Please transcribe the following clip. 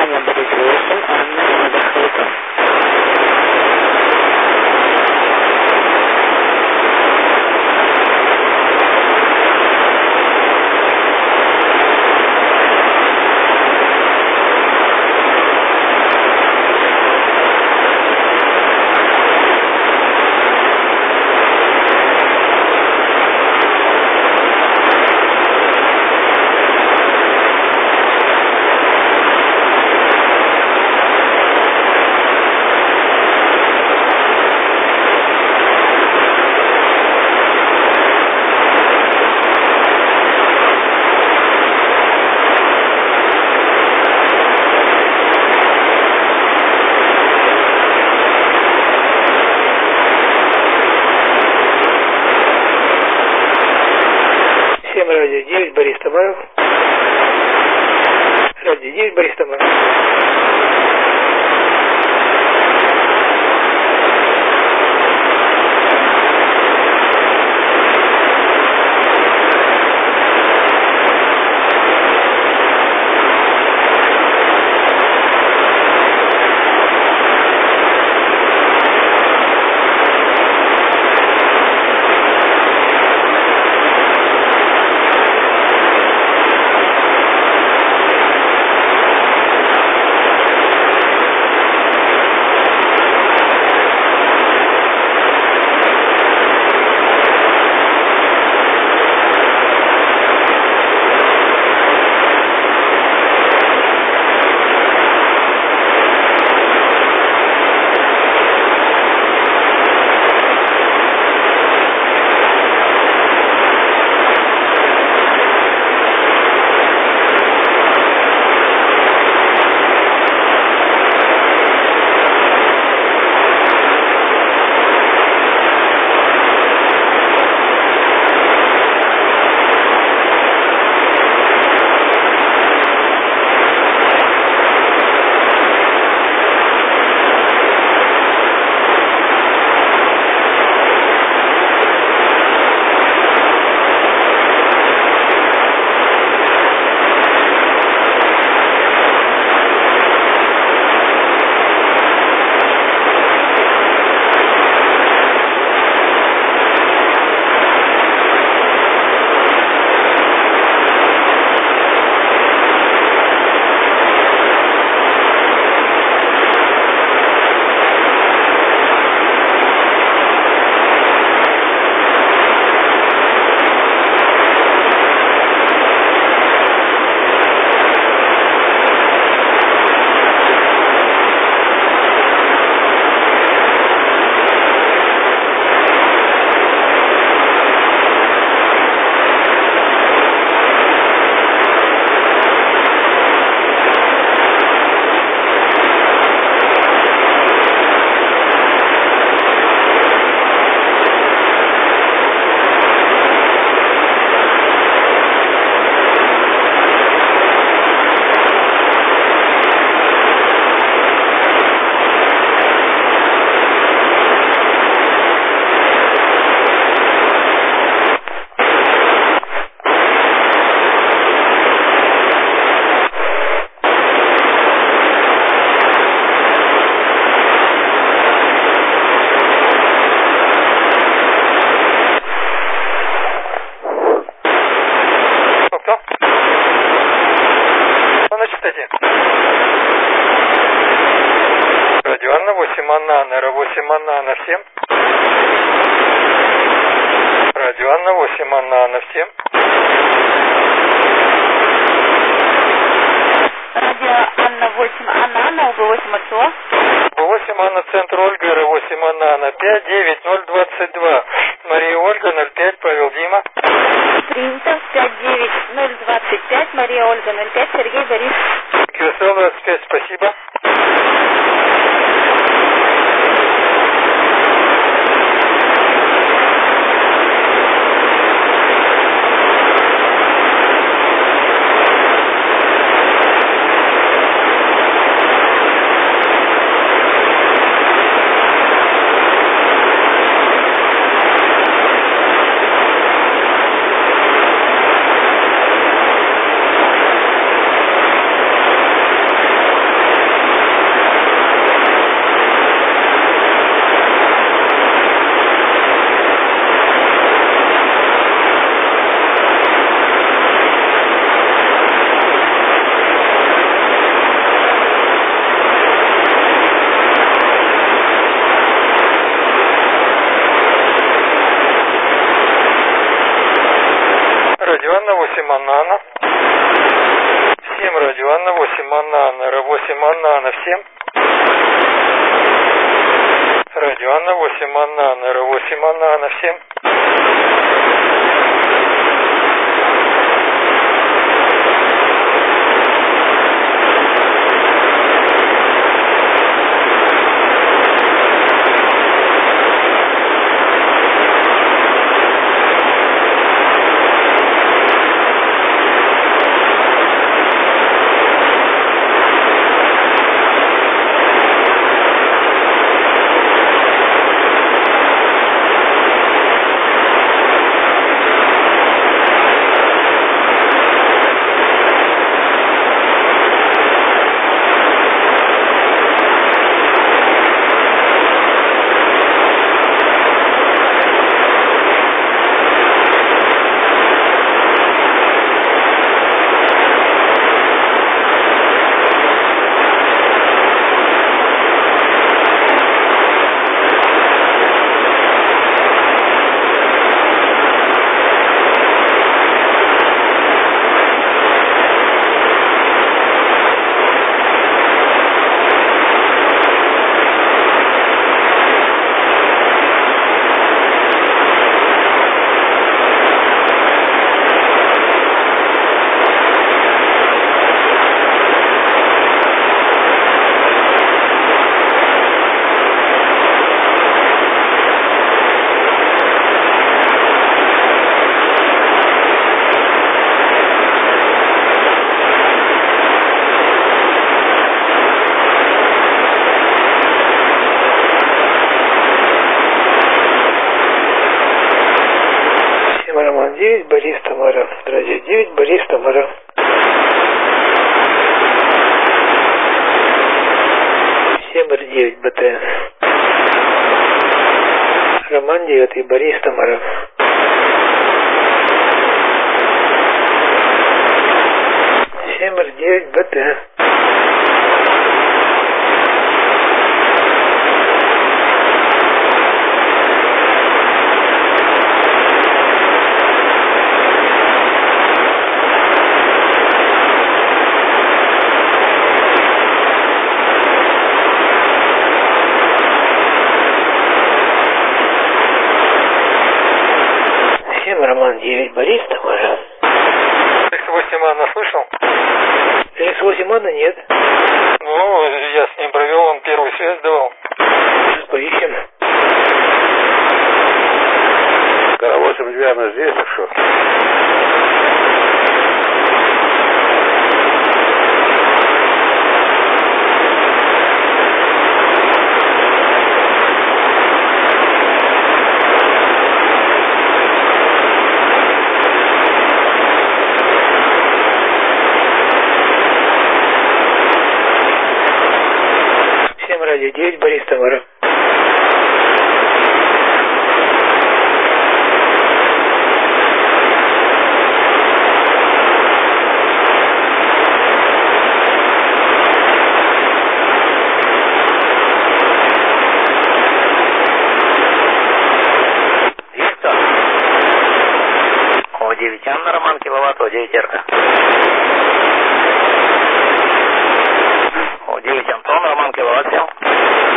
Аня Борисовна, Анна Мадахайка. Радио 9, Борис Тамаров. Радио 9, Борис Тамаров. Радио Анна 8 Анна Анна 8 Анна Анна всем. Радио Анна 8 Анна Анна всем. Радио Анна 8 Анна Анна, УБ8 АЦО. УБ8 Анна, центр Ольга, Р8 Анна Анна, 59022. Мария Ольга, 05, Павел Дима. Принято, 59025, Мария Ольга, 05, Сергей Борис. КСЛ 25, спасибо. 8 Анна. 7 радио Анна, 8 Анна, 8 Анна, всем. Радио Анна, 8 Анна, 8 Анна, всем. Роман 9, Борис Тамара. Радио 9, Борис Тамара. Р9 БТ. Роман 9, Борис Тамара. Р9 БТ. Роман 9, Борис Тамара. X8 Анна слышал? X8 Анна нет. Ну, я с ним провел, он первую связь давал. Сейчас поищем. Каравосим Диана здесь, так что? Радио 9, Борис Тамара. О9 Анна, Роман киловатт, О9 Эрка. О9 Антон, Роман киловатт, сел.